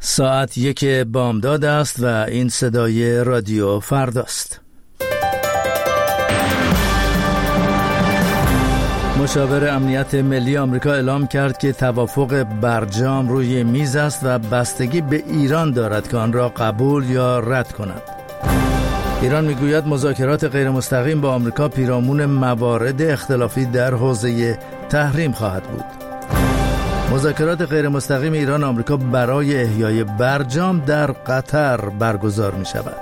ساعت 1 بامداد است و این صدای رادیو فرداست. مشاور امنیت ملی آمریکا اعلام کرد که توافق برجام روی میز است و بستگی به ایران دارد که آن را قبول یا رد کند. ایران میگوید مذاکرات غیر مستقیم با آمریکا پیرامون موارد اختلافی در حوزه تحریم خواهد بود. مذاکرات غیر مستقیم ایران آمریکا برای احیای برجام در قطر برگزار می شود.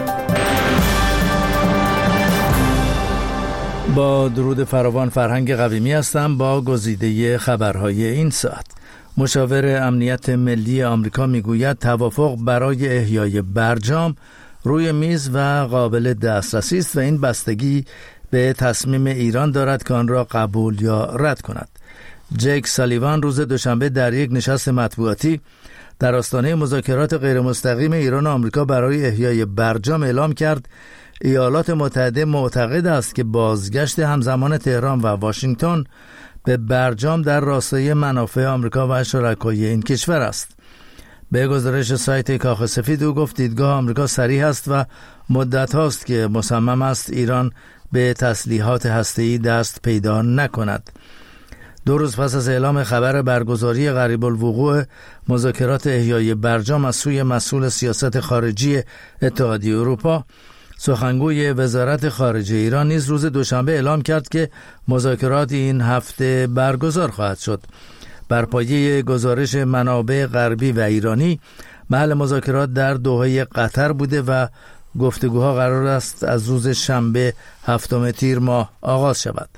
با درود فراوان، فرهنگ قویمی هستم با گزیده خبرهای این ساعت. مشاور امنیت ملی آمریکا میگوید توافق برای احیای برجام روی میز و قابل دسترسی است و این بستگی به تصمیم ایران دارد که آن را قبول یا رد کند. جیک سالیوان روز دوشنبه در یک نشست مطبوعاتی در آستانه مذاکرات غیر مستقیم ایران و آمریکا برای احیای برجام اعلام کرد ایالات متحده معتقد است که بازگشت همزمان تهران و واشنگتن به برجام در راستای منافع آمریکا و شرکای این کشور است. به گزارش سایت کاخ سفید او گفت دیدگاه آمریکا صریح است و مدت هاست که مصمم است ایران به تسلیحات هسته‌ای دست پیدا نکند. 2 روز پس از اعلام خبر برگزاری قریب الوقوع مذاکرات احیای برجام از سوی مسئول سیاست خارجی اتحادیه اروپا، سخنگوی وزارت خارجه ایران نیز روز دوشنبه اعلام کرد که مذاکرات این هفته برگزار خواهد شد. بر پایه گزارش منابع غربی و ایرانی، محل مذاکرات در دوحه قطر بوده و گفتگوها قرار است از روز شنبه 7 تیر ماه آغاز شود.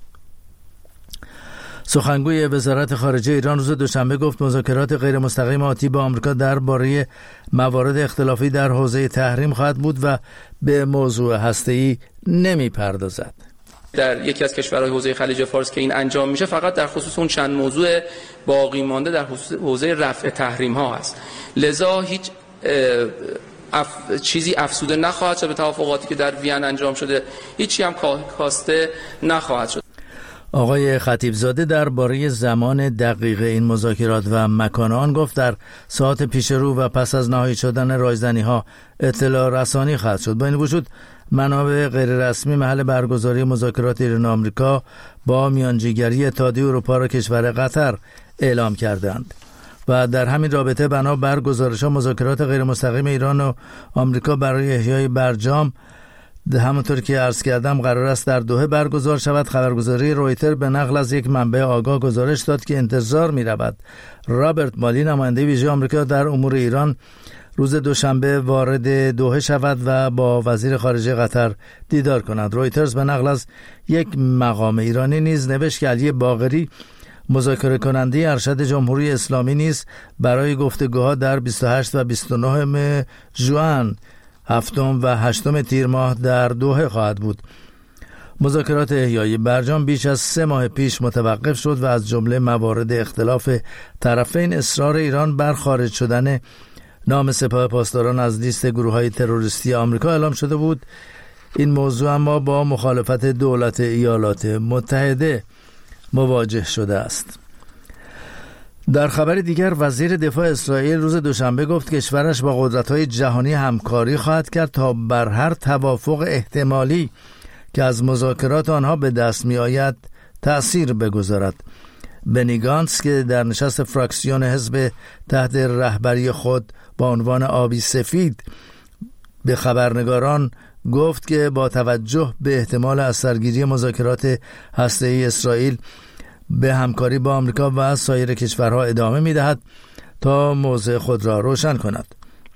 سخنگوی وزارت خارجه ایران روز دوشنبه گفت مذاکرات غیر مستقیم آتی با آمریکا درباره موارد اختلافی در حوزه تحریم خواهد بود و به موضوع هسته‌ای نمی‌پردازد. در یکی از کشورهای حوزه خلیج فارس که این انجام میشه فقط در خصوص اون چند موضوع باقی مانده در حوزه رفع تحریم ها است. لذا هیچ چیزی افزوده نخواهد شد به توافقاتی که در وین انجام شده، هیچی هم کاسته نخواهد شد. آقای خطیبزاده درباره زمان دقیق این مذاکرات و مکان آن گفت در ساعت پیش رو و پس از نهایی شدن رایزنی‌ها اطلاع رسانی خواهد شد. با این وجود منابع غیر رسمی محل برگزاری مذاکرات ایران و آمریکا با میانجیگری اتحادیه اروپا را کشور قطر اعلام کردند و در همین رابطه بنا بر گزارش‌ها مذاکرات غیر مستقیم ایران و آمریکا برای احیای برجام همونطور که عرض کردم قرار است در دوحه برگزار شود. خبرگزاری رویتر به نقل از یک منبع آگاه گزارش داد که انتظار می رود رابرت مالی، نماینده ویژه آمریکا در امور ایران، روز دوشنبه وارد دوحه شود و با وزیر خارجه قطر دیدار کند. رویترز به نقل از یک مقام ایرانی نیز نوشت که علی باقری، مذاکره کننده ارشد جمهوری اسلامی، نیز برای گفتگوها در 28 و 29 ژوئن 7 و 8 تیر ماه در دوحه خواهد بود. مذاکرات احیای برجام بیش از 3 ماه پیش متوقف شد و از جمله موارد اختلاف طرفین اصرار ایران بر خارج شدن نام سپاه پاسداران از لیست گروه‌های تروریستی آمریکا اعلام شده بود. این موضوع اما با مخالفت دولت ایالات متحده مواجه شده است. در خبر دیگر، وزیر دفاع اسرائیل روز دوشنبه گفت کشورش با قدرت‌های جهانی همکاری خواهد کرد تا بر هر توافق احتمالی که از مذاکرات آنها به دست می آید تأثیر بگذارد. بنی گانتس که در نشست فراکسیون حزب تحت رهبری خود با عنوان آبی سفید به خبرنگاران گفت که با توجه به احتمال از سرگیری مذاکرات هسته‌ای اسرائیل به همکاری با آمریکا و سایر کشورها ادامه می‌دهد تا موضع خود را روشن کند.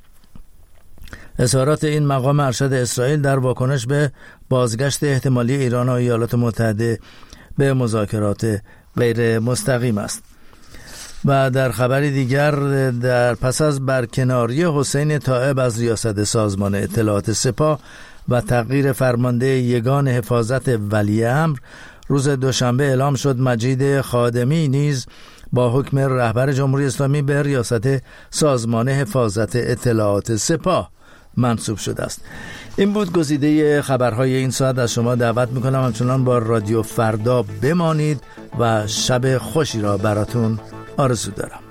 اظهارات این مقام ارشد اسرائیل در واکنش به بازگشت احتمالی ایران و ایالات متحده به مذاکرات غیر مستقیم است. و در خبر دیگر، در پس از برکناری حسین طائب از ریاست سازمان اطلاعات سپاه و تغییر فرمانده یگان حفاظت ولیعمر، روز دوشنبه اعلام شد مجید خادمی نیز با حکم رهبر جمهوری اسلامی به ریاست سازمان حفاظت اطلاعات سپاه منصوب شده است. این بود گزیده خبرهای این ساعت. از شما دعوت میکنم همچنان با رادیو فردا بمانید و شب خوشی را براتون آرزو دارم.